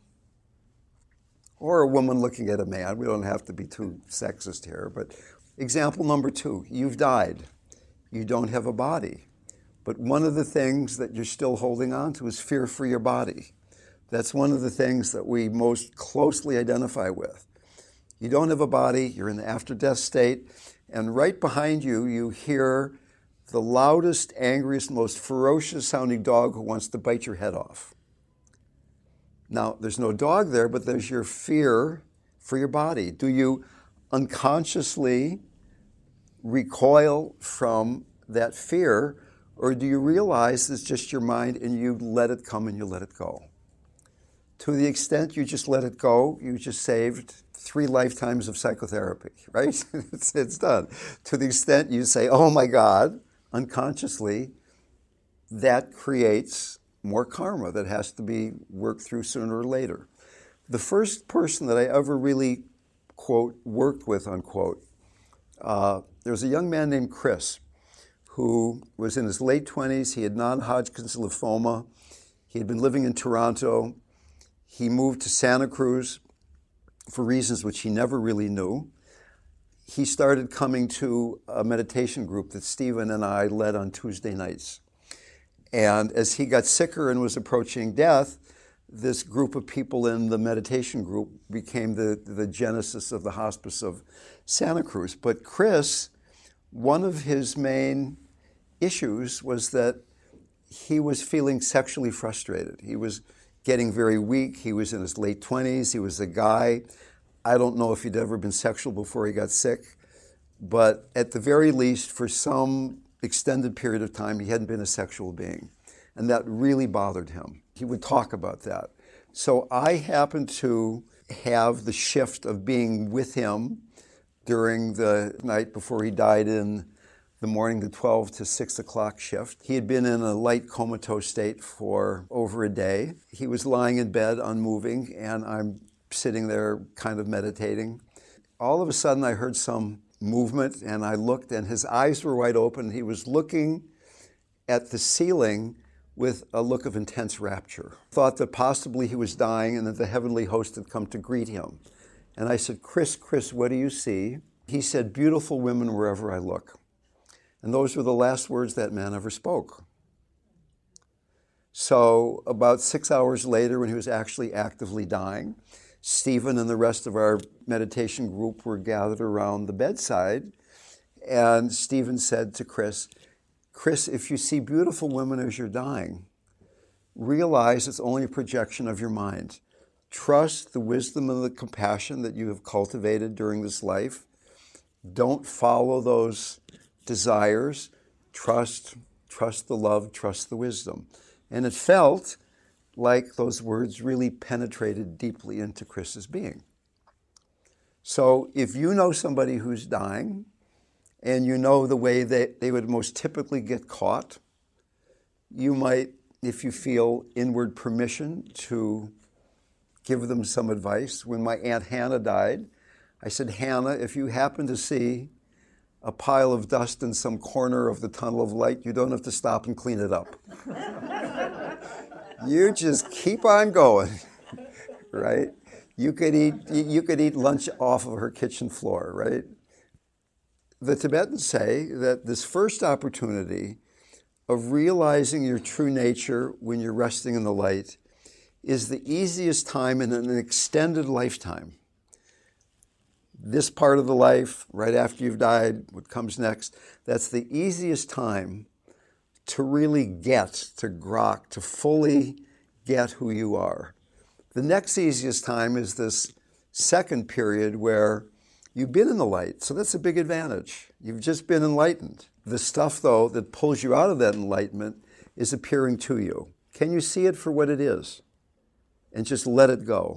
Or a woman looking at a man. We don't have to be too sexist here, but example number two, you've died. You don't have a body. But one of the things that you're still holding on to is fear for your body. That's one of the things that we most closely identify with. You don't have a body, you're in the after-death state, and right behind you, you hear the loudest, angriest, most ferocious sounding dog who wants to bite your head off. Now, there's no dog there, but there's your fear for your body. Do you unconsciously recoil from that fear, or do you realize it's just your mind and you let it come and you let it go? To the extent you just let it go, you just saved three lifetimes of psychotherapy, right? it's, it's done. To the extent you say, oh my God, unconsciously, that creates more karma that has to be worked through sooner or later. The first person that I ever really, quote, worked with, unquote, uh, there was a young man named Chris who was in his late twenties. He had non-Hodgkin's lymphoma. He had been living in Toronto. He moved to Santa Cruz for reasons which he never really knew. He started coming to a meditation group that Stephen and I led on Tuesday nights. And as he got sicker and was approaching death, this group of people in the meditation group became the, the genesis of the hospice of Santa Cruz. But Chris, one of his main issues was that he was feeling sexually frustrated. He was getting very weak. He was in his late twenties. He was a guy. I don't know if he'd ever been sexual before he got sick, but at the very least, for some extended period of time, he hadn't been a sexual being. And that really bothered him. He would talk about that. So I happened to have the shift of being with him during the night before he died in the morning, the twelve to six o'clock shift. He had been in a light comatose state for over a day. He was lying in bed, unmoving, and I'm sitting there kind of meditating. All of a sudden, I heard some movement, and I looked, and his eyes were wide open. He was looking at the ceiling with a look of intense rapture. Thought that possibly he was dying and that the heavenly host had come to greet him. And I said, Chris, Chris, what do you see? He said, beautiful women wherever I look. And those were the last words that man ever spoke. So about six hours later, when he was actually actively dying, Stephen and the rest of our meditation group were gathered around the bedside. And Stephen said to Chris, Chris, if you see beautiful women as you're dying, realize it's only a projection of your mind. Trust the wisdom and the compassion that you have cultivated during this life. Don't follow those desires. Trust, trust the love, trust the wisdom. And it felt like those words really penetrated deeply into Chris's being. So if you know somebody who's dying, and you know the way that they would most typically get caught, you might, if you feel inward permission, to give them some advice. When my Aunt Hannah died, I said, Hannah, if you happen to see a pile of dust in some corner of the tunnel of light, you don't have to stop and clean it up. You just keep on going, right? You could eat, you could eat lunch off of her kitchen floor, right? The Tibetans say that this first opportunity of realizing your true nature when you're resting in the light is the easiest time in an extended lifetime. This part of the life, right after you've died, what comes next, that's the easiest time to really get, to grok, to fully get who you are. The next easiest time is this second period where you've been in the light, so that's a big advantage. You've just been enlightened. The stuff, though, that pulls you out of that enlightenment is appearing to you. Can you see it for what it is? And just let it go.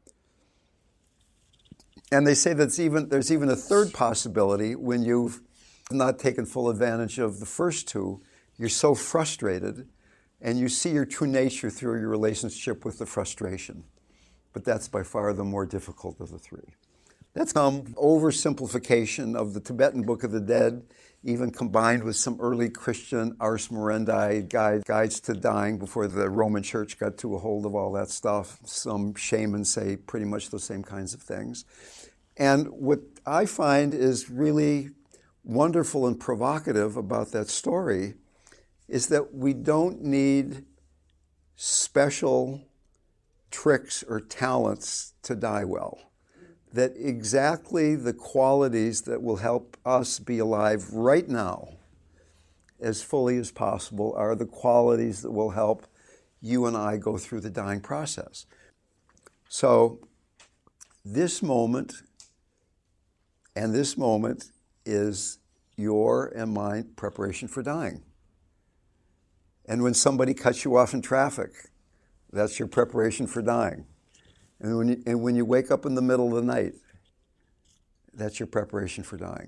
And they say that's even there's even a third possibility when you've not taken full advantage of the first two. You're so frustrated, and you see your true nature through your relationship with the frustration. But that's by far the more difficult of the three. That's some oversimplification of the Tibetan Book of the Dead, even combined with some early Christian Ars Moriendi guide, guides to dying before the Roman Church got to a hold of all that stuff. Some shamans say pretty much the same kinds of things. And what I find is really wonderful and provocative about that story is that we don't need special tricks or talents to die well. That exactly the qualities that will help us be alive right now as fully as possible are the qualities that will help you and I go through the dying process. So this moment and this moment is your and my preparation for dying. And when somebody cuts you off in traffic, that's your preparation for dying. And when, you, and when you wake up in the middle of the night, that's your preparation for dying.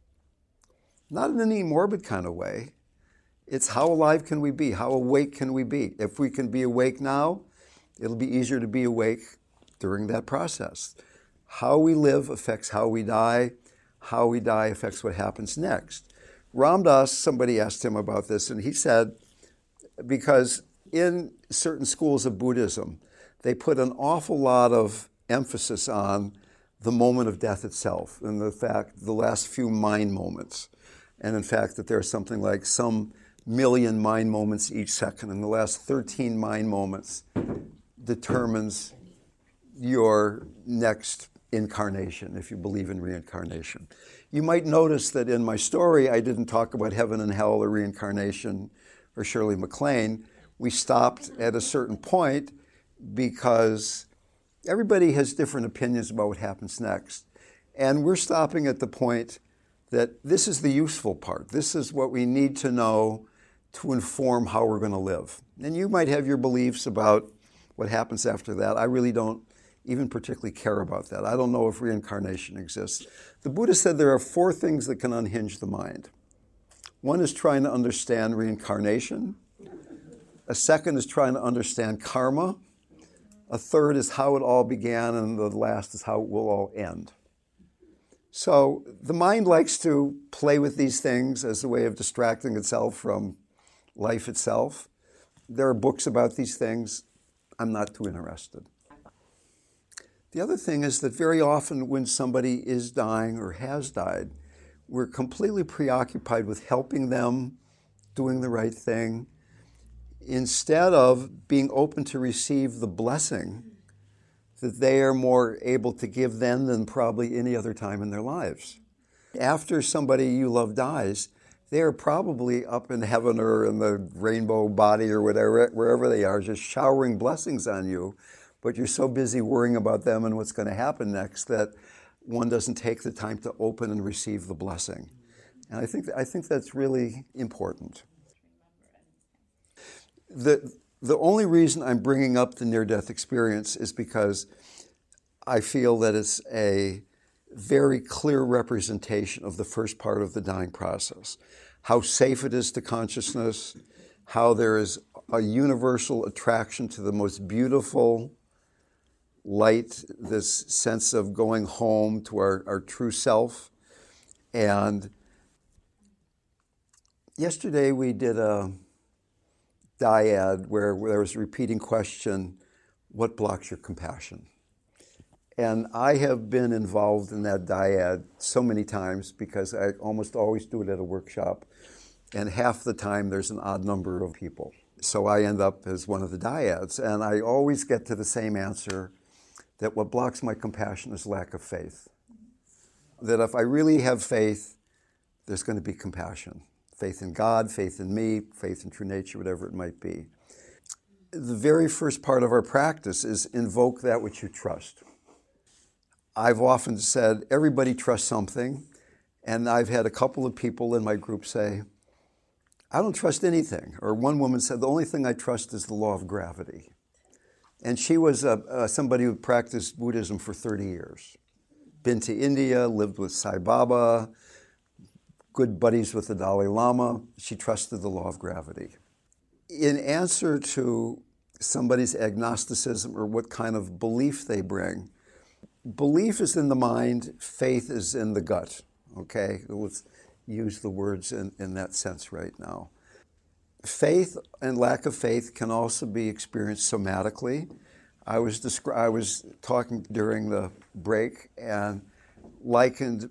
Not in any morbid kind of way. It's how alive can we be? How awake can we be? If we can be awake now, it'll be easier to be awake during that process. How we live affects how we die. How we die affects what happens next. Ram Dass, somebody asked him about this, and he said, because in certain schools of Buddhism, they put an awful lot of emphasis on the moment of death itself and the fact, the last few mind moments. And in fact, that there's something like some million mind moments each second, and the last thirteen mind moments determines your next incarnation, if you believe in reincarnation. You might notice that in my story, I didn't talk about heaven and hell or reincarnation or Shirley MacLaine. We stopped at a certain point because everybody has different opinions about what happens next. And we're stopping at the point that this is the useful part. This is what we need to know to inform how we're going to live. And you might have your beliefs about what happens after that. I really don't even particularly care about that. I don't know if reincarnation exists. The Buddha said there are four things that can unhinge the mind. One is trying to understand reincarnation. A second is trying to understand karma. A third is how it all began, and the last is how it will all end. So the mind likes to play with these things as a way of distracting itself from life itself. There are books about these things. I'm not too interested. The other thing is that very often when somebody is dying or has died, we're completely preoccupied with helping them, doing the right thing, instead of being open to receive the blessing that they are more able to give then than probably any other time in their lives. After somebody you love dies, they are probably up in heaven or in the rainbow body or whatever, wherever they are, just showering blessings on you. But you're so busy worrying about them and what's going to happen next that one doesn't take the time to open and receive the blessing. And I think I think that's really important. The, the only reason I'm bringing up the near-death experience is because I feel that it's a very clear representation of the first part of the dying process. How safe it is to consciousness, how there is a universal attraction to the most beautiful light, this sense of going home to our, our true self. And yesterday we did a dyad where, where there was a repeating question, what blocks your compassion? And I have been involved in that dyad so many times because I almost always do it at a workshop. And half the time there's an odd number of people. So I end up as one of the dyads. And I always get to the same answer, that what blocks my compassion is lack of faith. That if I really have faith, there's going to be compassion. Faith in God, faith in me, faith in true nature, whatever it might be. The very first part of our practice is invoke that which you trust. I've often said, everybody trusts something, and I've had a couple of people in my group say, I don't trust anything. Or one woman said, the only thing I trust is the law of gravity. And she was uh, uh, somebody who practiced Buddhism for thirty years. Been to India, lived with Sai Baba, good buddies with the Dalai Lama. She trusted the law of gravity. In answer to somebody's agnosticism or what kind of belief they bring, belief is in the mind, faith is in the gut, okay? Let's use the words in, in that sense right now. Faith and lack of faith can also be experienced somatically. I was descri- I was talking during the break and likened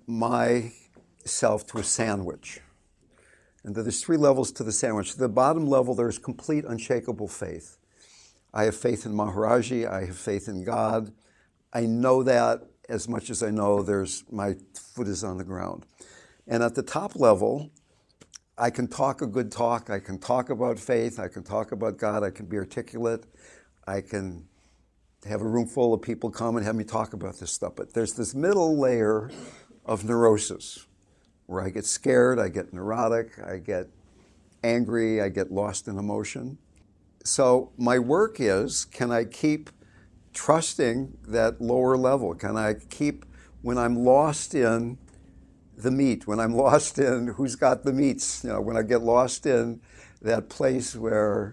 myself to a sandwich. And there's three levels to the sandwich. The bottom level, there's complete unshakable faith. I have faith in Maharaji, I have faith in God. I know that as much as I know there's my foot is on the ground. And at the top level, I can talk a good talk, I can talk about faith, I can talk about God, I can be articulate, I can have a room full of people come and have me talk about this stuff. But there's this middle layer of neurosis where I get scared, I get neurotic, I get angry, I get lost in emotion. So my work is, can I keep trusting that lower level? Can I keep, when I'm lost in the meat, when I'm lost in who's got the meats, you know, when I get lost in that place where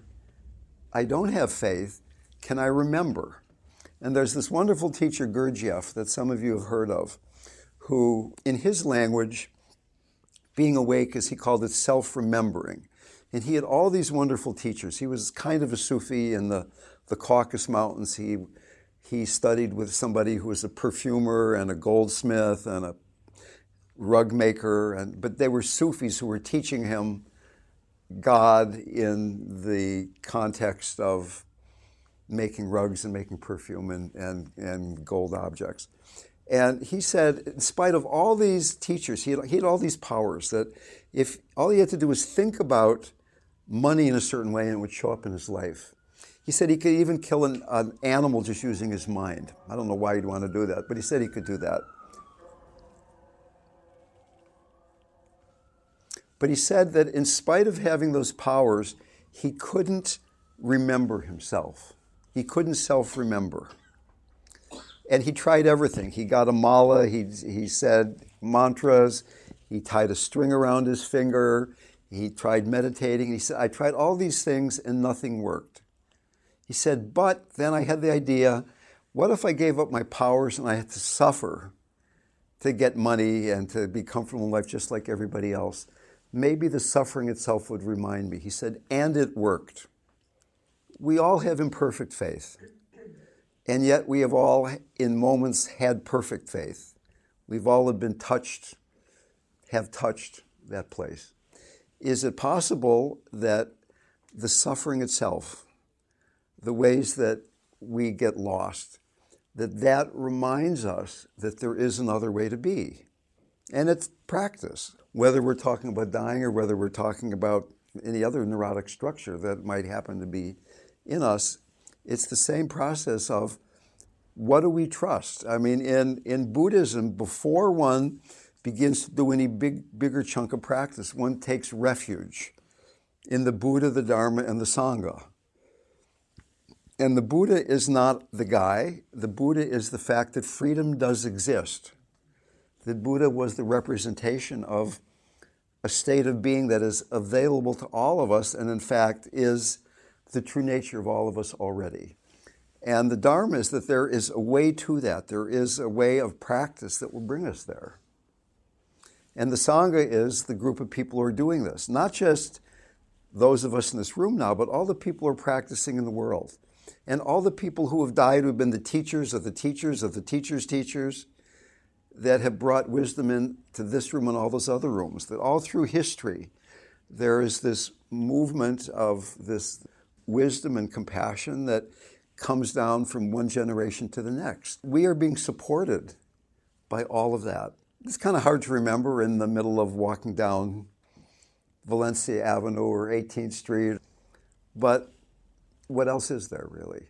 I don't have faith, can I remember? And there's this wonderful teacher, Gurdjieff, that some of you have heard of, who, in his language, being awake, as he called it, self-remembering. And he had all these wonderful teachers. He was kind of a Sufi in the, the Caucasus Mountains. He, he studied with somebody who was a perfumer and a goldsmith and a rug maker, and, but they were Sufis who were teaching him God in the context of making rugs and making perfume and, and, and gold objects. And he said, in spite of all these teachers, he had, he had all these powers that if all he had to do was think about money in a certain way and it would show up in his life. He said he could even kill an, an animal just using his mind. I don't know why he'd want to do that, but he said he could do that. But he said that in spite of having those powers, he couldn't remember himself. He couldn't self-remember. And he tried everything. He got a mala, he, he said mantras, he tied a string around his finger, he tried meditating. He said, I tried all these things and nothing worked. He said, but then I had the idea, what if I gave up my powers and I had to suffer to get money and to be comfortable in life just like everybody else? Maybe the suffering itself would remind me. He said, and it worked. We all have imperfect faith. And yet we have all, in moments, had perfect faith. We've all been touched, have touched that place. Is it possible that the suffering itself, the ways that we get lost, that that reminds us that there is another way to be? And it's practice, whether we're talking about dying or whether we're talking about any other neurotic structure that might happen to be in us. It's the same process of what do we trust? I mean, in, in Buddhism, before one begins to do any big, bigger chunk of practice, one takes refuge in the Buddha, the Dharma, and the Sangha. And the Buddha is not the guy. The Buddha is the fact that freedom does exist. The Buddha was the representation of a state of being that is available to all of us and, in fact, is the true nature of all of us already. And the Dharma is that there is a way to that. There is a way of practice that will bring us there. And the Sangha is the group of people who are doing this. Not just those of us in this room now, but all the people who are practicing in the world. And all the people who have died, who have been the teachers of the teachers of the teachers' teachers, that have brought wisdom into this room and all those other rooms. That all through history, there is this movement of this wisdom and compassion that comes down from one generation to the next. We are being supported by all of that. It's kind of hard to remember in the middle of walking down Valencia Avenue or eighteenth Street, but what else is there really?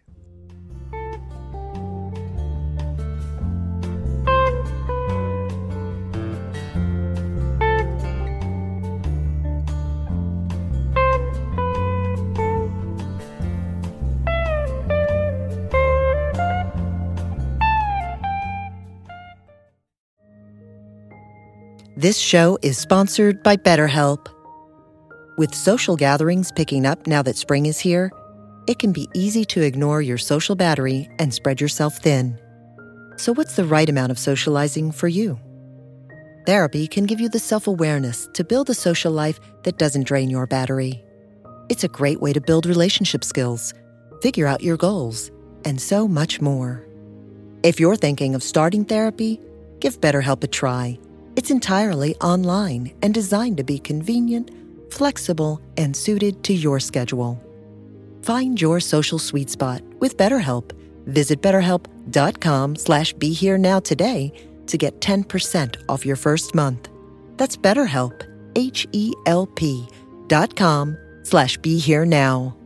This show is sponsored by BetterHelp. With social gatherings picking up now that spring is here, it can be easy to ignore your social battery and spread yourself thin. So what's the right amount of socializing for you? Therapy can give you the self-awareness to build a social life that doesn't drain your battery. It's a great way to build relationship skills, figure out your goals, and so much more. If you're thinking of starting therapy, give BetterHelp a try. It's entirely online and designed to be convenient, flexible, and suited to your schedule. Find your social sweet spot with BetterHelp. Visit betterhelp.com slash be here now today to get ten percent off your first month. That's BetterHelp, H E L P dot com slash be here now.